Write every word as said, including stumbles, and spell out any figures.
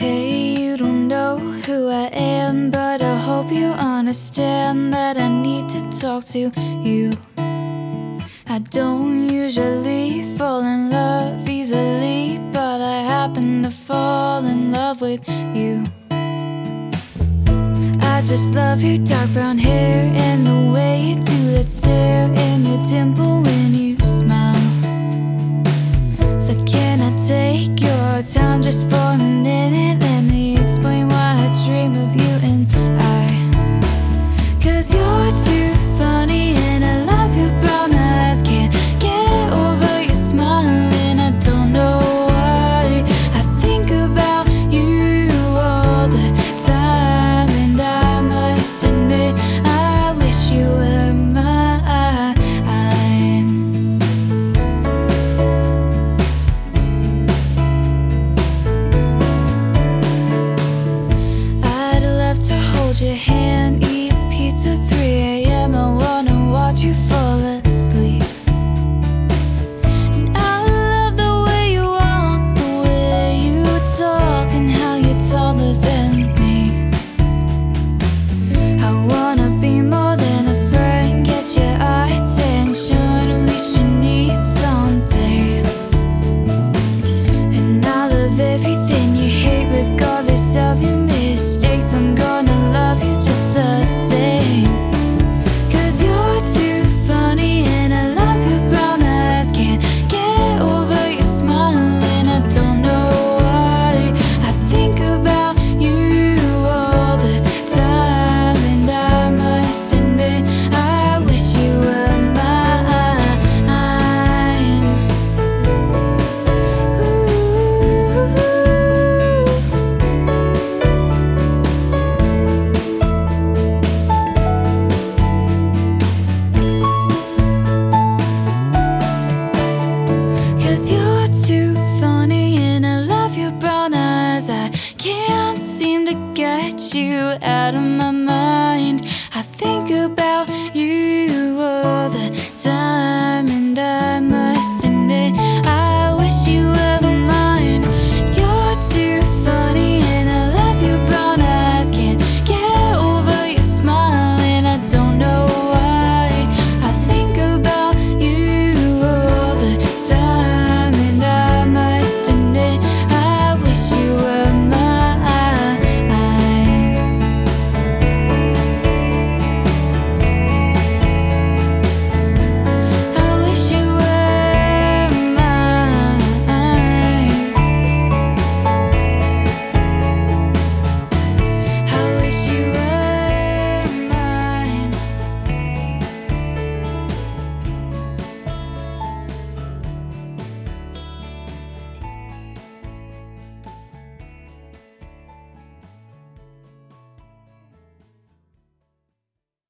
Hey, you don't know who I am, but I hope you understand that I need to talk to you. I don't usually fall in love easily, but I happen to fall in love with you. I just love your dark brown hair and the way you do that stare and your dimple when you smile. So can I take your time just for a minute? Let me explain why I dream of you and I. Cause you're too funny and I love your brown eyes. Can't get over your smile and I don't know why. I think about you all the time, and I must admit I wish you were mine. I'd love to hold your hand, eat pizza three a m I wanna watch you fall asleep. And I love the way you walk, the way you talk, and how you're taller than me. I wanna be more than a friend, get your attention. We should meet someday. And I love everything you hate, regardless of your mistakes. I'm gonna love you just the same. Cause you're too funny and I love your brown eyes. Can't get over your smile and I don't know why. I think about you all the time, and I must admit I wish you were mine. Ooh. Cause you're too funny and I love your brown eyes. I can't seem to get you out of my mind. I think about you